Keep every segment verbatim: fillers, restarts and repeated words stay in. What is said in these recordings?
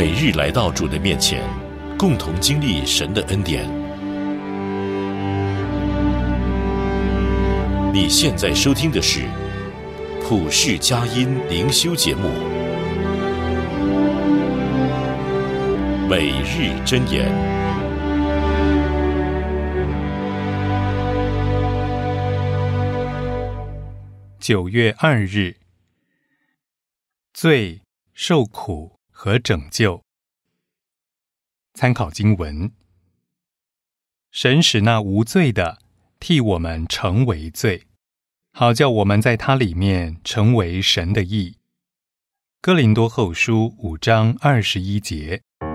每日来到主的面前，共同经历神的恩典。你现在收听的是普世佳音灵修节目，每日箴言。 九月二日，罪、受苦和拯救。参考经文：神使那无罪的替我们成为罪，好叫我们在他里面成为神的义。哥林多后书五章二十一节。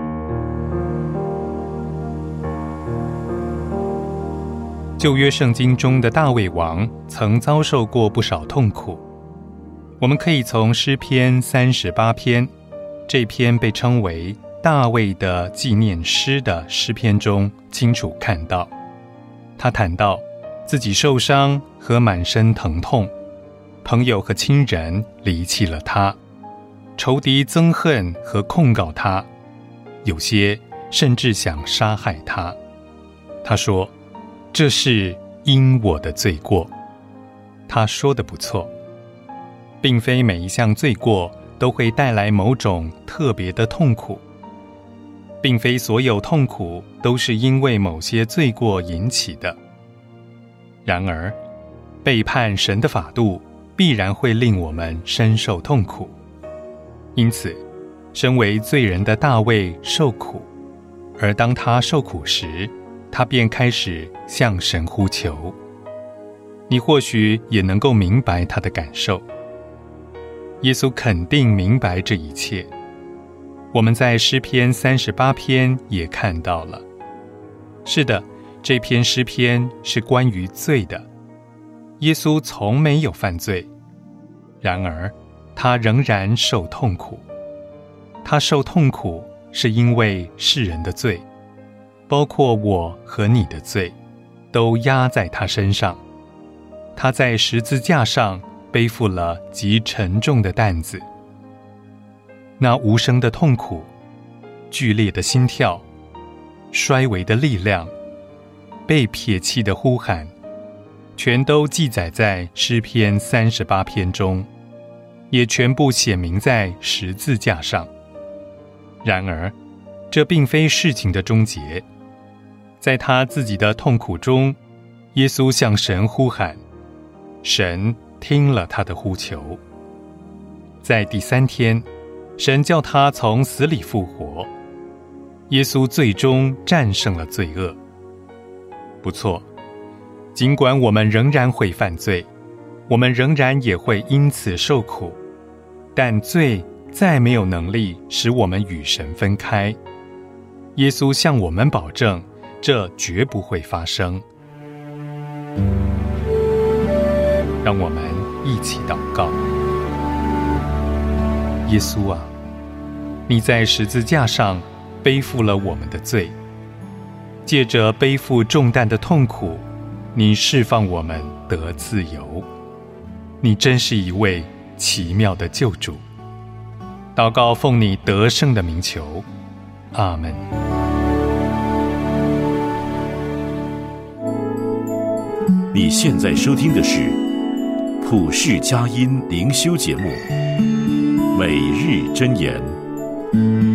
旧约圣经中的大卫王曾遭受过不少痛苦，我们可以从诗篇三十八篇，这篇被称为大卫的纪念诗的诗篇中清楚看到。他谈到自己受伤和满身疼痛，朋友和亲人离弃了他，仇敌憎恨和控告他，有些甚至想杀害他。他说，这是因我的罪过。他说得不错，并非每一项罪过都会带来某种特别的痛苦，并非所有痛苦都是因为某些罪过引起的。然而，背叛神的法度必然会令我们深受痛苦。因此，身为罪人的大卫受苦，而当他受苦时，他便开始向神呼求。你或许也能够明白他的感受。耶稣肯定明白这一切。我们在诗篇三十八篇也看到了。是的，这篇诗篇是关于罪的。耶稣从没有犯罪，然而他仍然受痛苦。他受痛苦是因为世人的罪，包括我和你的罪，都压在他身上。他在十字架上背负了极沉重的担子。那无声的痛苦、剧烈的心跳、衰微的力量、被撇弃的呼喊，全都记载在诗篇三十八篇中，也全部写明在十字架上。然而，这并非事情的终结。在他自己的痛苦中，耶稣向神呼喊，神听了他的呼求。在第三天，神叫他从死里复活。耶稣最终战胜了罪恶。不错，尽管我们仍然会犯罪，我们仍然也会因此受苦，但罪再没有能力使我们与神分开。耶稣向我们保证，这绝不会发生。让我们一起祷告。耶稣啊，你在十字架上背负了我们的罪，借着背负重担的痛苦，你释放我们得自由。你真是一位奇妙的救主。祷告奉你得胜的名求，阿们。 你现在收听的是普世佳音灵修节目，每日箴言。